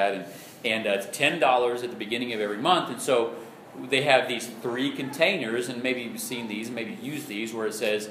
and it's $10 at the beginning of every month. And so they have these 3 containers, and maybe you've seen these, maybe used these, where it says,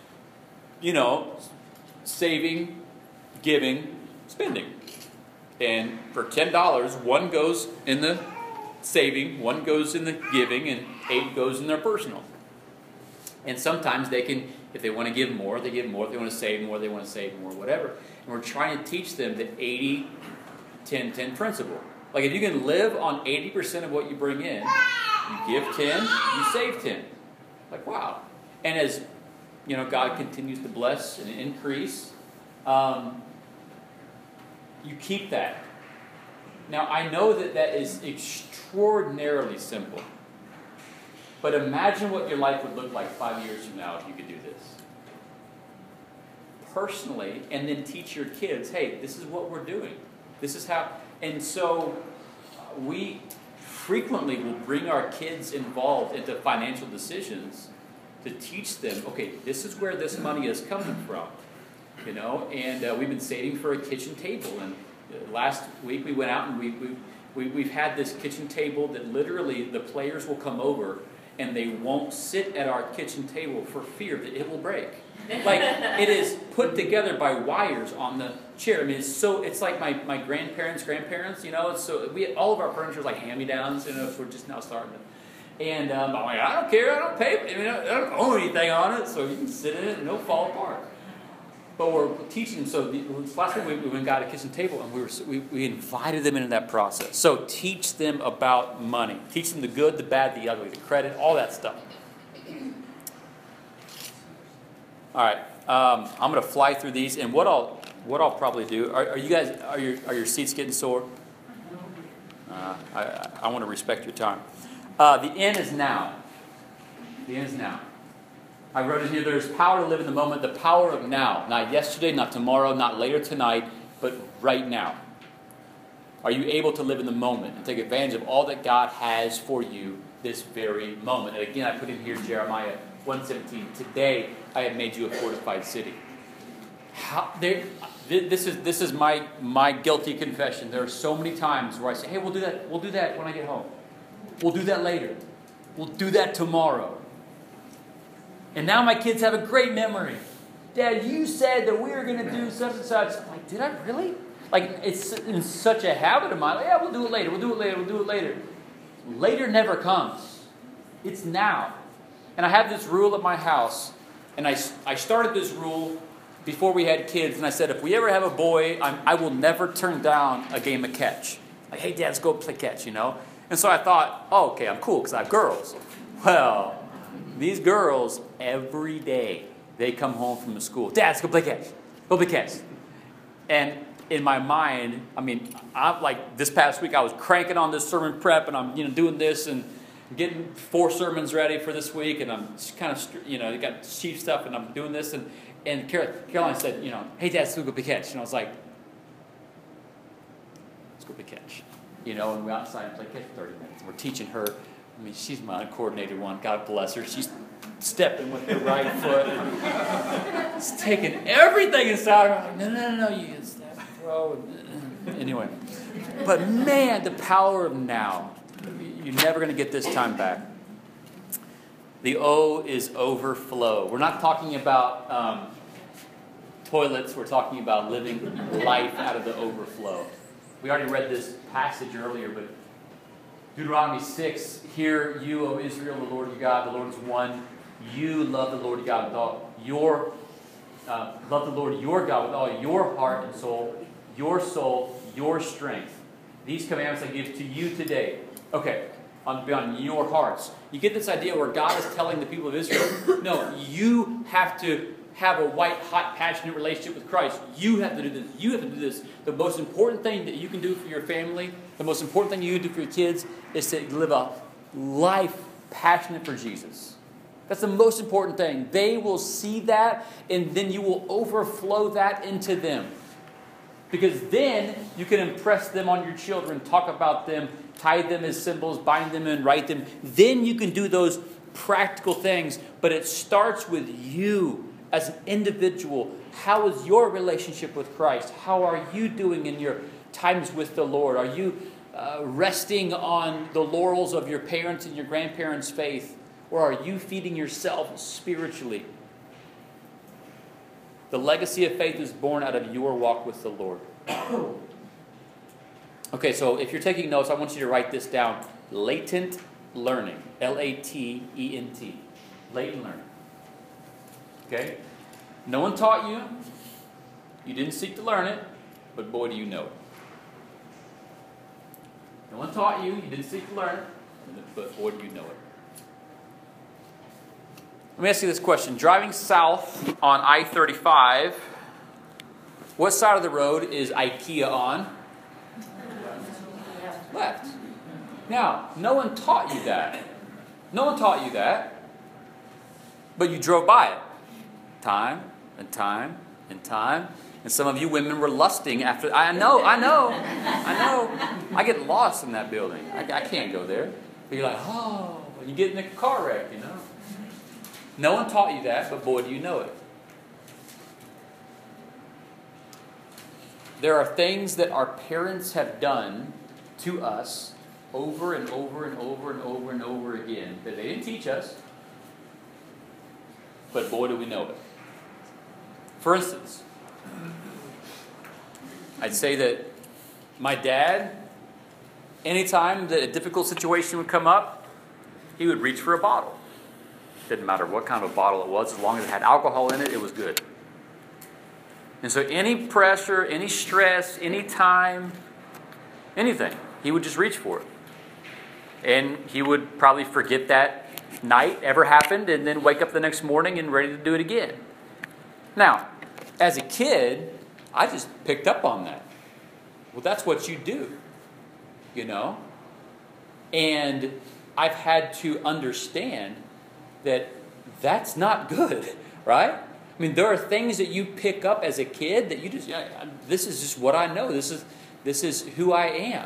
saving, giving, spending. And for $10, one goes in the saving, one goes in the giving, and 8 goes in their personal. And sometimes they can, if they want to give more, they give more. If they want to save more, they want to save more, whatever. And we're trying to teach them the 80-10-10 principle. Like if you can live on 80% of what you bring in, you give 10, you save 10. Like, wow. And as God continues to bless and increase, you keep that. Now, I know that is extraordinarily simple. But imagine what your life would look like 5 years from now if you could do this. Personally, and then teach your kids, hey, this is what we're doing. This is how. And so we frequently will bring our kids involved into financial decisions to teach them, okay, this is where this money is coming from. And we've been saving for a kitchen table. And last week we went out and we've had this kitchen table that literally the players will come over and they won't sit at our kitchen table for fear that it will break. Like, it is put together by wires on the chair. I mean, it's like my grandparents, all of our furniture is like hand-me-downs, so we're just now starting to. And I'm like, I don't care, I don't pay, I don't own anything on it, so you can sit in it and it'll fall apart. But we're teaching them. So last week we went and got a kitchen table, and we invited them into that process. So teach them about money. Teach them the good, the bad, the ugly, the credit, all that stuff. All right, I'm going to fly through these, and what I'll probably do. Are you guys are your seats getting sore? I want to respect your time. The end is now. The end is now. I wrote in here, there's power to live in the moment, the power of now. Not yesterday, not tomorrow, not later tonight, but right now. Are you able to live in the moment and take advantage of all that God has for you this very moment? And again, I put in here Jeremiah 1:17. Today, I have made you a fortified city. This is my guilty confession. There are so many times where I say, hey, we'll do that when I get home. We'll do that later. We'll do that tomorrow. And now my kids have a great memory. Dad, you said that we were going to do such and such. I'm like, did I really? Like, it's in such a habit of mine. Like, yeah, we'll do it later. We'll do it later. Later never comes. It's now. And I have this rule at my house. And I started this rule before we had kids. And I said, if we ever have a boy, I will never turn down a game of catch. Like, hey, Dad, let's go play catch, And so I thought, oh, okay, I'm cool because I have girls. Well, these girls, every day, they come home from the school. Dad, let's go play catch. Go play catch. And in my mind, I'm like, this past week I was cranking on this sermon prep, and I'm, doing this and getting 4 sermons ready for this week, and I'm kind of, got chief stuff, and I'm doing this, and Caroline said, hey, Dad, let's go play catch. And I was like, let's go play catch. And we outside and play catch for 30 minutes. We're teaching her. She's my uncoordinated one. God bless her. She's stepping with her right foot. It's taking everything inside her. I'm like, no, you can step, throw. Anyway. But man, the power of now. You're never going to get this time back. The O is overflow. We're not talking about toilets. We're talking about living life out of the overflow. We already read this passage earlier, but Deuteronomy 6, hear you, O Israel, the Lord your God, the Lord is one. You love the Lord your God with all love the Lord your God with all your heart and soul, your strength. These commandments I give to you today. Okay, on your hearts. You get this idea where God is telling the people of Israel, no, you have to have a white, hot, passionate relationship with Christ. You have to do this. You have to do this. The most important thing that you can do for your family, the most important thing you can do for your kids is to live a life passionate for Jesus. That's the most important thing. They will see that, and then you will overflow that into them. Because then you can impress them on your children, talk about them, tie them as symbols, bind them and write them. Then you can do those practical things, but it starts with you. As an individual, how is your relationship with Christ? How are you doing in your times with the Lord? Are you resting on the laurels of your parents' and your grandparents' faith? Or are you feeding yourself spiritually? The legacy of faith is born out of your walk with the Lord. Okay, so if you're taking notes, I want you to write this down. Latent learning. L-A-T-E-N-T. Latent learning. Okay? No one taught you. You didn't seek to learn it, but boy, do you know it. No one taught you. You didn't seek to learn it, but boy, do you know it. Let me ask you this question. Driving south on I-35, what side of the road is IKEA on? Left. Now, no one taught you that. No one taught you that. But you drove by it. Time and time and time. And some of you women were lusting after. I know. I get lost in that building. I can't go there. But you're like, oh, and you get in a car wreck, you know. No one taught you that, but boy, do you know it. There are things that our parents have done to us over and over and over and over and over again that they didn't teach us, but boy, do we know it. For instance, I'd say that my dad, anytime that a difficult situation would come up, he would reach for a bottle. Didn't matter what kind of a bottle it was, as long as it had alcohol in it, it was good. And so any pressure, any stress, any time, anything, he would just reach for it. And he would probably forget that night ever happened and then wake up the next morning and ready to do it again. Now, as a kid, I just picked up on that. Well, that's what you do, you know? And I've had to understand that that's not good, right? I mean, there are things that you pick up as a kid that you just, this is just what I know. This is who I am.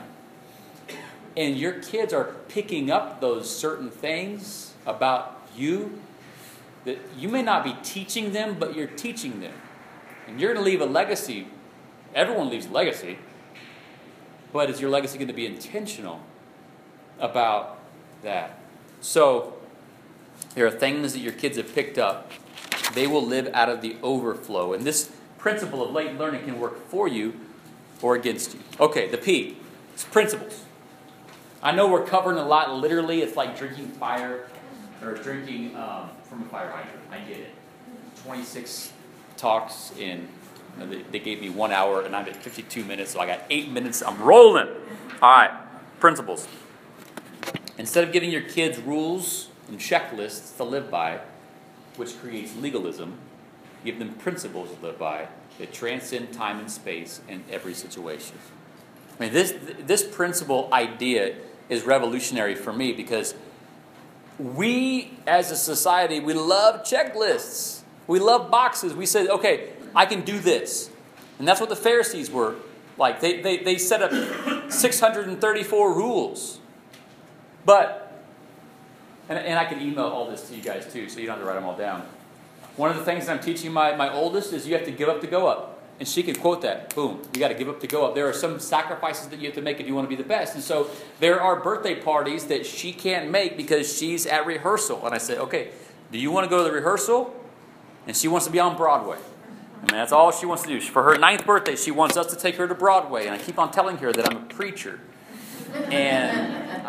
And your kids are picking up those certain things about you that you may not be teaching them, but you're teaching them. And you're going to leave a legacy. Everyone leaves a legacy. But is your legacy going to be intentional about that? So, there are things that your kids have picked up. They will live out of the overflow. And this principle of latent learning can work for you or against you. Okay, the P. It's principles. I know we're covering a lot literally. It's like drinking fire or drinking from a fire hydrant. I get it. 26 talks in. They gave me 1 hour and I'm at 52 minutes, so I got 8 minutes. I'm rolling. All right, principles. Instead of giving your kids rules and checklists to live by, which creates legalism, give them principles to live by that transcend time and space in every situation. I mean, this principle idea is revolutionary for me because we, as a society, we love checklists. We love boxes. We say, okay, I can do this. And that's what the Pharisees were like. They set up 634 rules. But And I can email all this to you guys too, so you don't have to write them all down. One of the things that I'm teaching my oldest is you have to give up to go up. And she can quote that. Boom. You got to give up to go up. There are some sacrifices that you have to make if you want to be the best. And so there are birthday parties that she can't make because she's at rehearsal. And I say, okay, do you want to go to the rehearsal? And she wants to be on Broadway. I mean, that's all she wants to do. For her 9th birthday, she wants us to take her to Broadway. And I keep on telling her that I'm a preacher. And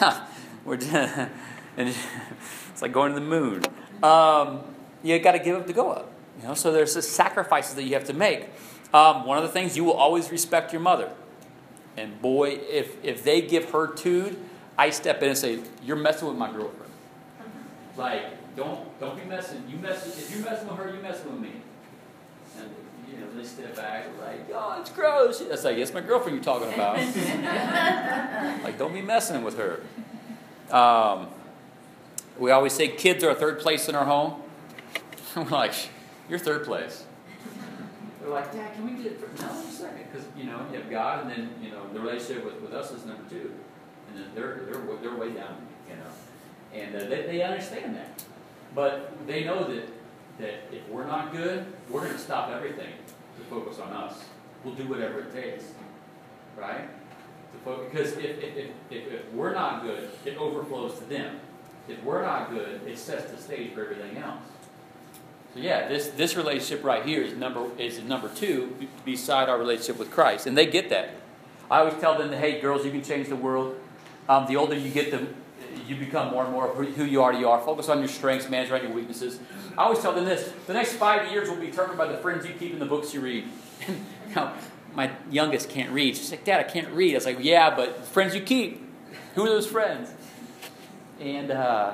and it's like going to the moon. You got to give up to go up. You know, so there's the sacrifices that you have to make. One of the things, you will always respect your mother. And boy, if they give her tude, I step in and say, you're messing with my girlfriend. Like, don't be messing. If you're messing with her, you're messing with me. And you know, they step back like, oh, it's gross. It's like, it's my girlfriend you're talking about. Like, don't be messing with her. We always say kids are third place in our home. We're like, you're third place. They're like, Dad, can we get it? No, just a second. Because, you know, you have God, and then, you know, the relationship with us is number 2. And then they're way down, you know. And they understand that. But they know that if we're not good, we're going to stop everything to focus on us. We'll do whatever it takes. right? Because if we're not good, it overflows to them. If we're not good, it sets the stage for everything else. So yeah, this relationship right here is number two beside our relationship with Christ, and they get that. I always tell them that, hey, girls, you can change the world. The older you get, you become more and more who you already are. Focus on your strengths, manage around your weaknesses. I always tell them this: the next 5 years will be determined by the friends you keep and the books you read. My youngest can't read. She's like, Dad, I can't read. I was like, yeah, but friends you keep. Who are those friends? And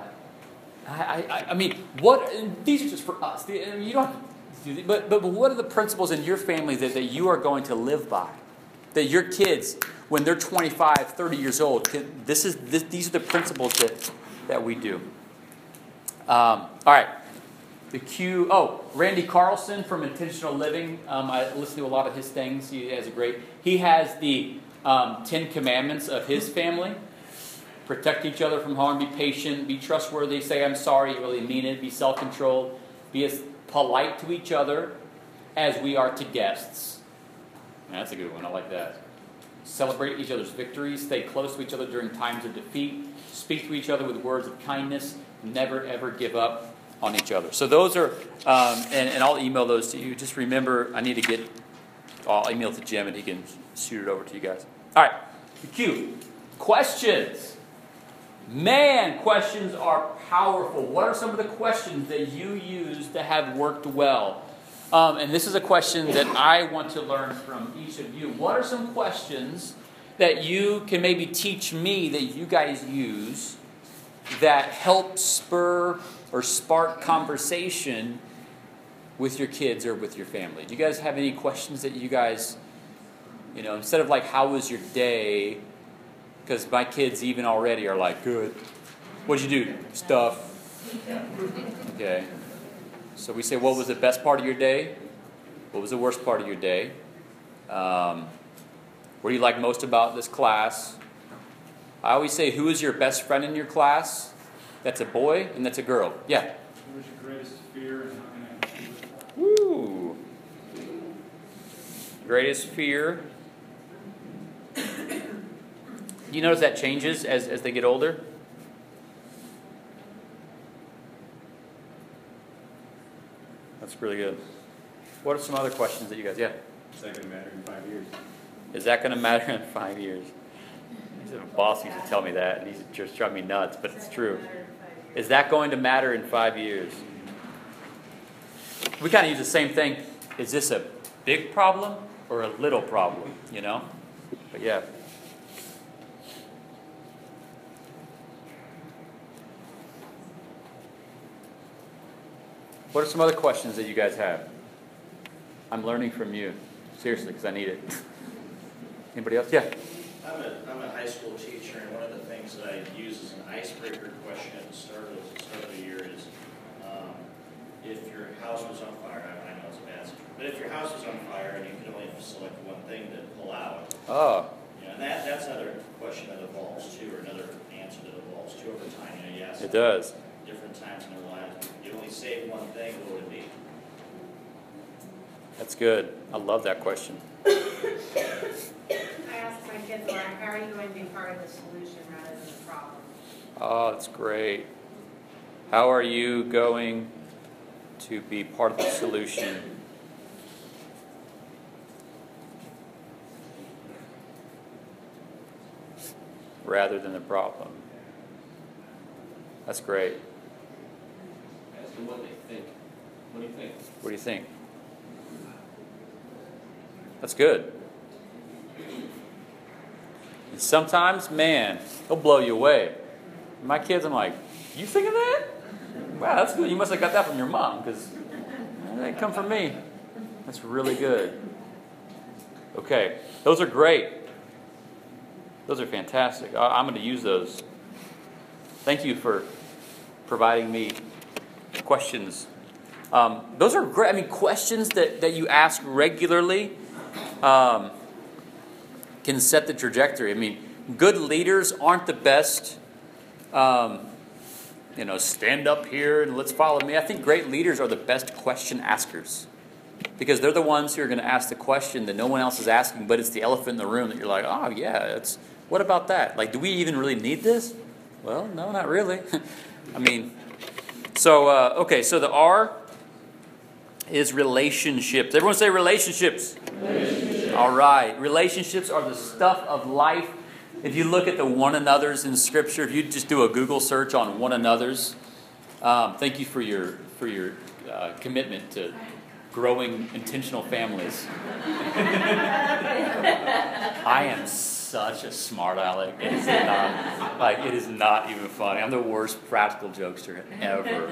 I mean, what? These are just for us. You don't. But what are the principles in your family that you are going to live by? That your kids, when they're 25, 30 years old, these are the principles that we do. All right. Randy Carlson from Intentional Living. I listen to a lot of his things. He has the 10 Commandments of his family. Protect each other from harm, be patient, be trustworthy, say I'm sorry, you really mean it, be self-controlled, be as polite to each other as we are to guests. That's a good one, I like that. Celebrate each other's victories, stay close to each other during times of defeat, speak to each other with words of kindness, never ever give up on each other. So those are, and I'll email those to you. Just remember, I'll email it to Jim and he can shoot it over to you guys. All right, Q. Questions. Man, questions are powerful. What are some of the questions that you use that have worked well? And this is a question that I want to learn from each of you. What are some questions that you can maybe teach me that you guys use that help spur or spark conversation with your kids or with your family? Do you guys have any questions that you guys, instead of like, how was your day? Because my kids even already are like, good. What'd you do? Stuff. Okay. So we say, what was the best part of your day? What was the worst part of your day? What do you like most about this class? I always say, who is your best friend in your class? That's a boy and that's a girl. Yeah? What was your greatest fear and how can I help you with that? Woo! Greatest fear. Do you notice that changes as they get older? That's really good. What are some other questions that you guys, yeah? Is that going to matter in 5 years? Is that going to matter in 5 years? A boss used to tell me that, and he's just driving me nuts, but it's true. Is that going to matter in 5 years? We kind of use the same thing. Is this a big problem or a little problem, But yeah. What are some other questions that you guys have? I'm learning from you. Seriously, because I need it. Anybody else? Yeah. I'm a high school teacher, and one of the things that I use as an icebreaker question at the start of the year is, if your house was on fire, I know it's a bad situation, but if your house was on fire and you could only select one thing to pull out, and that's another question that evolves too, or another answer that evolves too over time. You ask it does. Different times in their lives, you only save one thing, what would it be? That's good. I love that question. I ask my kids, how are you going to be part of the solution rather than the problem? Oh, that's great. How are you going to be part of the solution? Rather than the problem. That's great. Ask them what they think. What do you think? What do you think? That's good. And sometimes, man, they'll blow you away. My kids, I'm like, you think of that? Wow, that's good. You must have got that from your mom, because that didn't come from me. That's really good. Okay, those are great. Those are fantastic. I'm going to use those. Thank you for providing me questions. Those are great. I mean, questions that you ask regularly can set the trajectory. I mean, good leaders aren't the best, stand up here and let's follow me. I think great leaders are the best question askers. Because they're the ones who are going to ask the question that no one else is asking, but it's the elephant in the room that you're like, oh, yeah, what about that? Like, do we even really need this? Well, no, not really. I mean, so, okay, so the R is relationships. Everyone say relationships. Relationships. All right. Relationships are the stuff of life. If you look at the one another's in Scripture, if you just do a Google search on one another's, thank you for your commitment to growing intentional families. I am such a smart aleck. It is not even funny. I'm the worst practical jokester ever.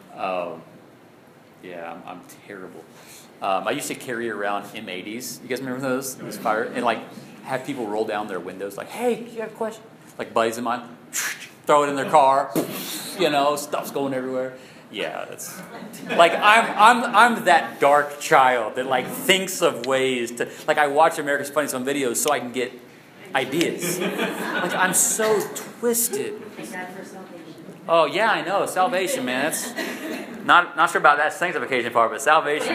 Yeah, I'm terrible. I used to carry around M80s. You guys remember those? It was fire. And have people roll down their windows like, hey, you have a question? Like buddies of mine, throw it in their car. Stuff's going everywhere. Yeah, it's like I'm that dark child that thinks of ways to I watch America's Funniest Home Videos so I can get ideas. I'm so twisted. Oh yeah, I know salvation, man. That's not sure about that sanctification part, but salvation,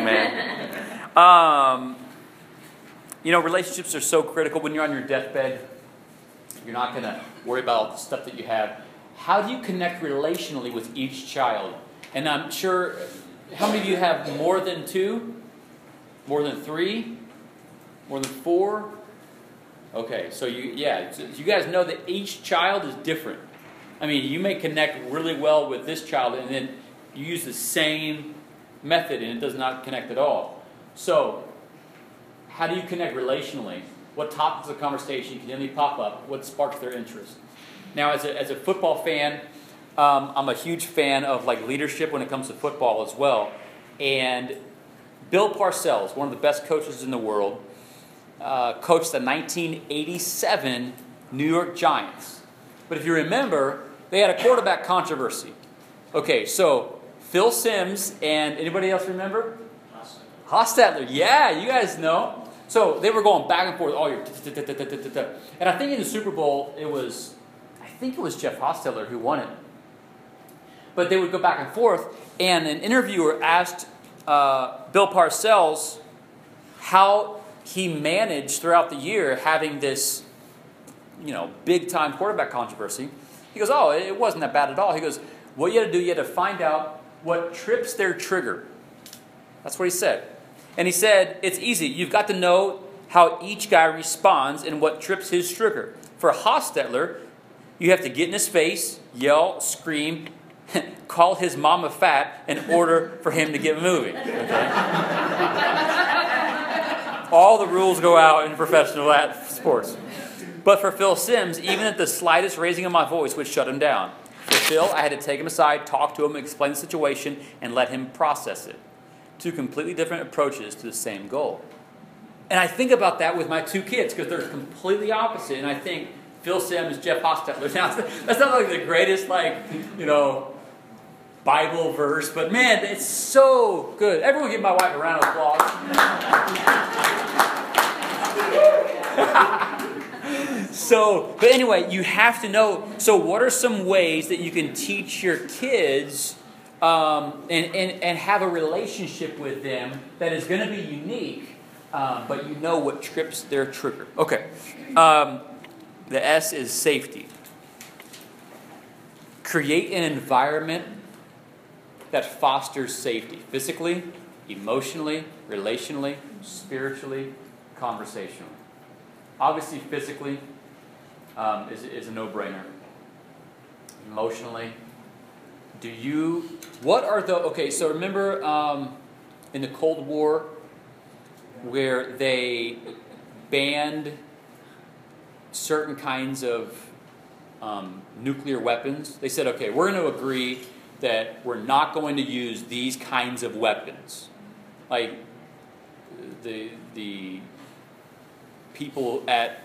man. Relationships are so critical. When you're on your deathbed, you're not going to worry about all the stuff that you have. How do you connect relationally with each child? And I'm sure, how many of you have more than 2? More than 3? More than 4? Okay, so you guys know that each child is different. I mean, you may connect really well with this child and then you use the same method and it does not connect at all. So, how do you connect relationally? What topics of conversation can pop up? What sparks their interest? Now, as a football fan, I'm a huge fan of leadership when it comes to football as well. And Bill Parcells, one of the best coaches in the world, coached the 1987 New York Giants. But if you remember, they had a quarterback controversy. Okay, so Phil Simms and anybody else remember? Hostetler. Yeah, you guys know. So they were going back and forth all year. And I think in the Super Bowl, it was Jeff Hostetler who won it. But they would go back and forth, and an interviewer asked Bill Parcells how he managed throughout the year having this, big-time quarterback controversy. He goes, oh, it wasn't that bad at all. He goes, what you had to do, you had to find out what trips their trigger. That's what he said. And he said, it's easy. You've got to know how each guy responds and what trips his trigger. For Hostetler, you have to get in his face, yell, scream, call his mama fat in order for him to get moving. Okay? All the rules go out in professional sports. But for Phil Simms, even at the slightest raising of my voice would shut him down. For Phil, I had to take him aside, talk to him, explain the situation, and let him process it. 2 completely different approaches to the same goal. And I think about that with my 2 kids because they're completely opposite. And I think Phil Simms, Jeff Hostetler. Now, that's not the greatest, Bible verse, but man, it's so good. Everyone give my wife a round of applause. But anyway, you have to know, so what are some ways that you can teach your kids and have a relationship with them that is going to be unique, but you know what trips their trigger. Okay. The S is safety. Create an environment that fosters safety. Physically, emotionally, relationally, spiritually, conversationally. Obviously, physically is a no-brainer. Emotionally, so remember in the Cold War where they banned certain kinds of nuclear weapons? They said, okay, we're going to agree that we're not going to use these kinds of weapons. Like the people at,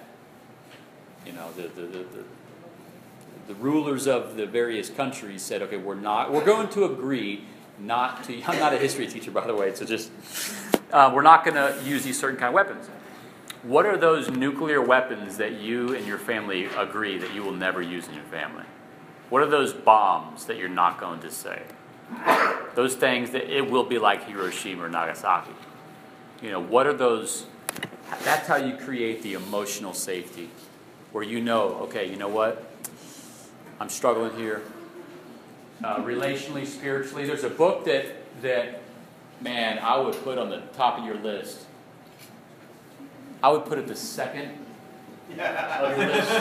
the rulers of the various countries said, okay, we're going to agree not to, I'm not a history teacher, by the way, so just, we're not going to use these certain kind of weapons. What are those nuclear weapons that you and your family agree that you will never use in your family? What are those bombs that you're not going to say? Those things that it will be like Hiroshima or Nagasaki. What are those? That's how you create the emotional safety, where okay, you know what? I'm struggling here. Relationally, spiritually. There's a book that, man, I would put on the top of your list. I would put it the second of your list.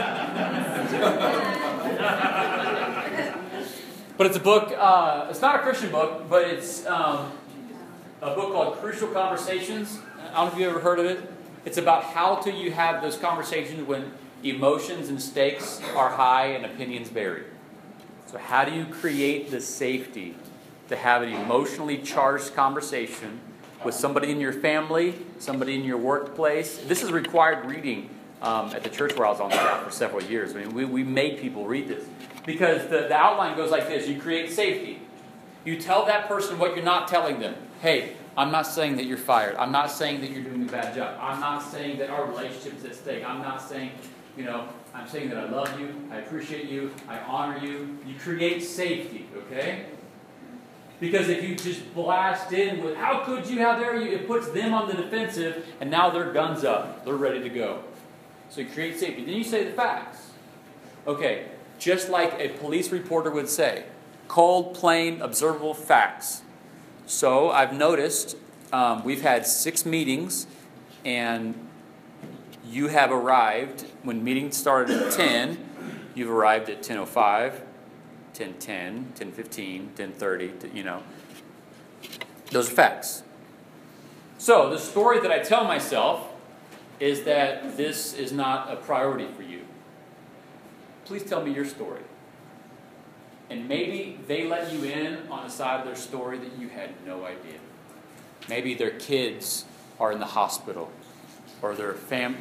But it's a book, it's not a Christian book, but it's a book called Crucial Conversations. I don't know if you've ever heard of it. It's about how you have those conversations when emotions and stakes are high and opinions vary. So how do you create the safety to have an emotionally charged conversation with somebody in your family, somebody in your workplace? This is required reading at the church where I was on staff for several years. I mean, we made people read this. Because the outline goes like this. You create safety. You tell that person what you're not telling them. Hey, I'm not saying that you're fired. I'm not saying that you're doing a bad job. I'm not saying that our relationship is at stake. I'm not saying, I'm saying that I love you, I appreciate you, I honor you. You create safety, okay? Because if you just blast in with, how could you, how dare you, it puts them on the defensive, and now their gun's up. They're ready to go. So you create safety. Then you say the facts. Okay, just like a police reporter would say, cold, plain, observable facts. So I've noticed we've had 6 meetings, and you have arrived, when meetings started at 10, you've arrived at 10:05, 10:10, 10:15, 10:30, Those are facts. So the story that I tell myself is that this is not a priority for you. Please tell me your story. And maybe they let you in on a side of their story that you had no idea. Maybe their kids are in the hospital, or their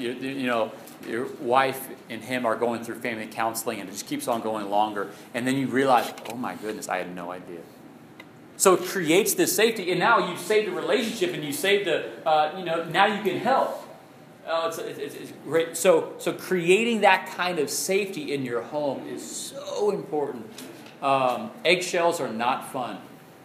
your wife and him are going through family counseling, and it just keeps on going longer. And then you realize, oh my goodness, I had no idea. So it creates this safety, and now you've saved the relationship, and you saved now you can help. It's great. So creating that kind of safety in your home is so important. Eggshells are not fun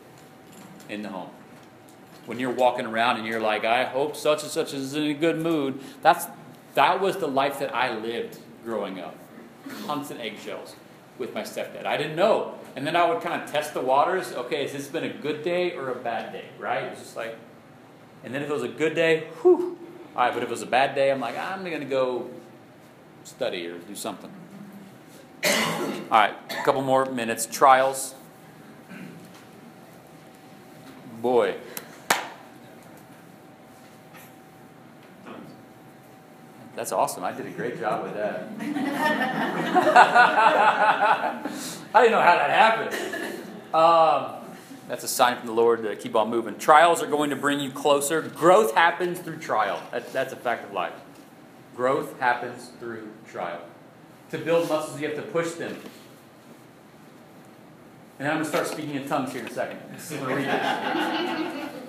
in the home. When you're walking around and you're like, I hope such and such is in a good mood. That was the life that I lived growing up. Constant eggshells with my stepdad. I didn't know. And then I would kind of test the waters. Okay, has this been a good day or a bad day? Right? It was just like, and then if it was a good day, whew. All right, but if it was a bad day, I'm like, I'm going to go study or do something. All right, a couple more minutes. Trials. Boy. That's awesome. I did a great job with that. I didn't know how that happened. That's a sign from the Lord to keep on moving. Trials are going to bring you closer. Growth happens through trial. That's a fact of life. Growth happens through trial. To build muscles, you have to push them. And I'm going to start speaking in tongues here in a second. I'm going to read it.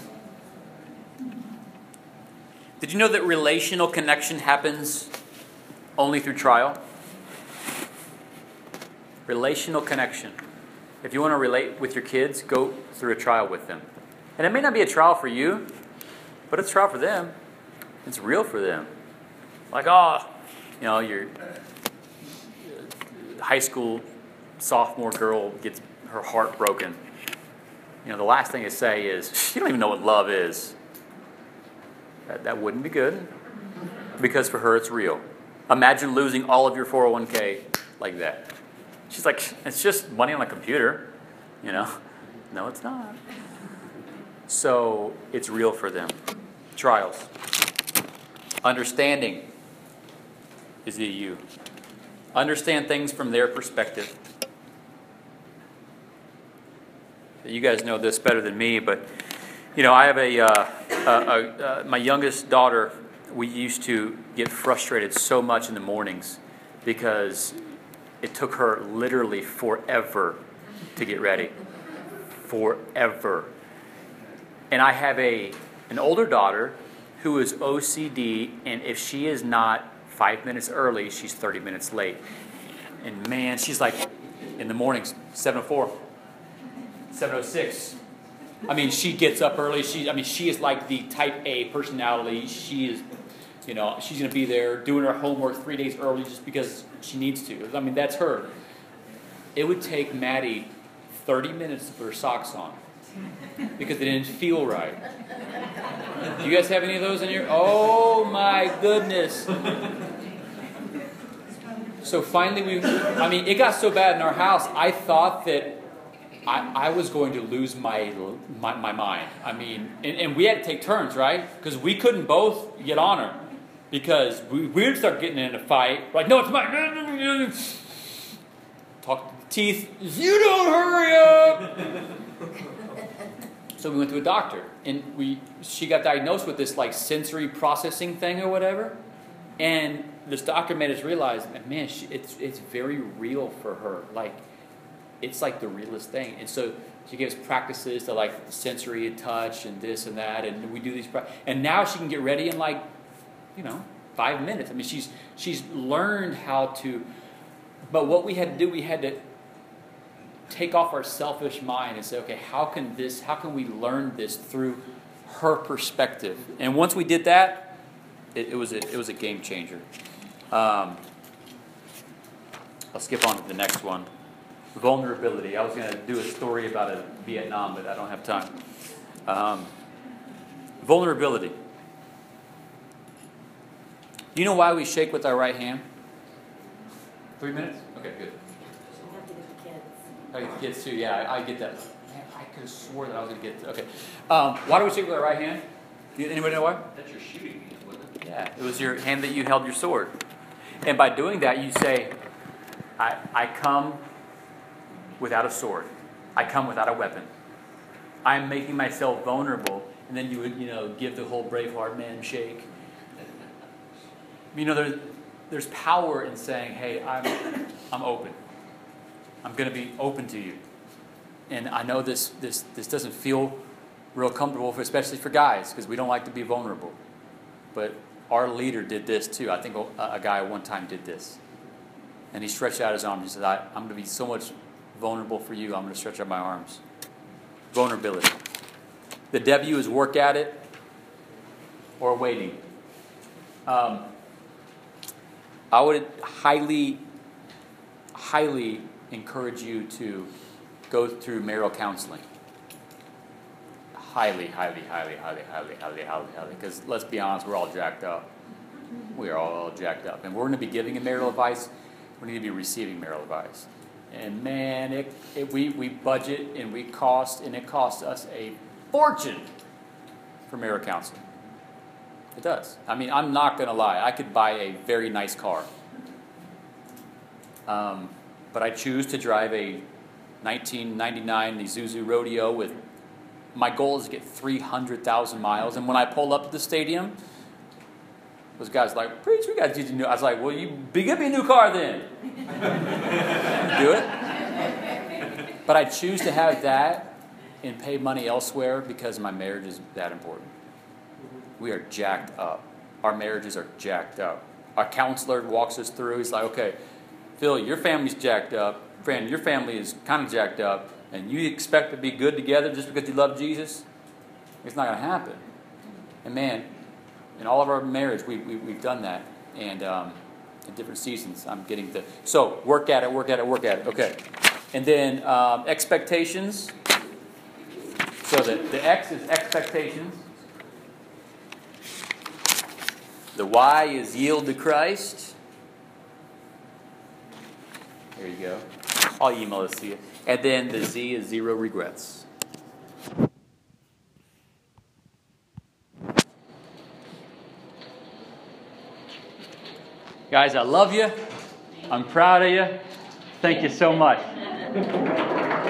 Did you know that relational connection happens only through trial? Relational connection. If you want to relate with your kids, go through a trial with them. And it may not be a trial for you, but it's a trial for them. It's real for them. Like, your high school sophomore girl gets her heart broken. The last thing to say is, you don't even know what love is. That wouldn't be good, because for her it's real. Imagine losing all of your 401k like that. She's like, it's just money on a computer, No, it's not. So it's real for them. Trials. Understanding is the you. Understand things from their perspective. You guys know this better than me, but I have my youngest daughter. We used to get frustrated so much in the mornings because it took her literally forever to get ready. Forever. And I have an older daughter who is OCD, and if she is not 5 minutes early, she's 30 minutes late. And man, she's like, in the mornings, 7:04, 7:06. I mean, she gets up early. She is like the type A personality. She is, she's going to be there doing her homework 3 days early just because she needs to. I mean, that's her. It would take Maddie 30 minutes to put her socks on because they didn't feel right. Do you guys have any of those in your? Oh my goodness. So finally it got so bad in our house, I thought that I was going to lose my mind. I mean, and we had to take turns, right? Because we couldn't both get on her. Because we would start getting in a fight. Like, no, it's mine. Talk to the teeth. You don't hurry up. So we went to a doctor. And she got diagnosed with this like sensory processing thing or whatever. And this doctor made us realize, man, it's very real for her. Like, it's like the realest thing. And so she gives practices to like sensory and touch and this and that, and we do these and now she can get ready in like 5 minutes. I mean, she's learned how to. But what we had to do, we had to take off our selfish mind and say, okay, how can we learn this through her perspective? And once we did that, it was a game changer. I'll skip on to the next one. Vulnerability. I was going to do a story about Vietnam, but I don't have time. Vulnerability. Do you know why we shake with our right hand? 3 minutes? Okay, good. You have to get the kids. I get the kids too. Yeah, I get that. Man, I could have swore that I was going to get. Okay. Why do we shake with our right hand? Anybody know why? That's your shooting hand, wasn't it? Yeah, it was your hand that you held your sword. And by doing that, you say, I come without a sword. I come without a weapon. I'm making myself vulnerable. And then you would, give the whole Braveheart man shake. There's power in saying, hey, I'm open. I'm going to be open to you. And I know this doesn't feel real comfortable, especially for guys, because we don't like to be vulnerable. But our leader did this too. I think a guy one time did this. And he stretched out his arms. He said, I'm going to be so much vulnerable for you. I'm going to stretch out my arms. Vulnerability. The W is work at it or waiting. I would highly, highly encourage you to go through marital counseling. Highly, highly, highly, highly, highly, highly, highly, highly. Because let's be honest, we're all jacked up. We are all jacked up. And we're going to be giving marital advice. We need to be receiving marital advice. And man, we budget and we cost, and it costs us a fortune for marital counseling. It does. I mean, I'm not going to lie. I could buy a very nice car. But I choose to drive a 1999 Isuzu Rodeo with, my goal is to get 300,000 miles. And when I pull up to the stadium, those guys like, preach, we got to get you new. I was like, well, give me a new car then. Do it. But I choose to have that and pay money elsewhere because my marriage is that important. We are jacked up. Our marriages are jacked up. Our counselor walks us through. He's like, okay, Phil, your family's jacked up. Friend, your family is kind of jacked up. And you expect to be good together just because you love Jesus? It's not going to happen. And man, in all of our marriage, we've done that. And in different seasons, I'm getting to. So, work at it, work at it, work at it. Okay. And then expectations. So the X is expectations. The Y is yield to Christ. There you go. I'll email this to you. And then the Z is zero regrets. Guys, I love you. I'm proud of you. Thank you so much.